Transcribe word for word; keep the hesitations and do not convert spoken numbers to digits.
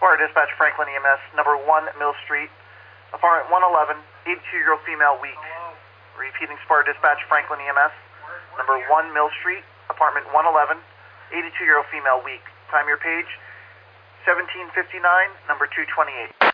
Sparta Dispatch, Franklin E M S, number one Mill Street, apartment one eleven, eighty-two-year-old female, weak. Repeating, Sparta Dispatch, Franklin E M S, number one Mill Street, apartment one eleven, eighty-two-year-old female, weak. Time your page, seventeen fifty-nine, number two twenty-eight.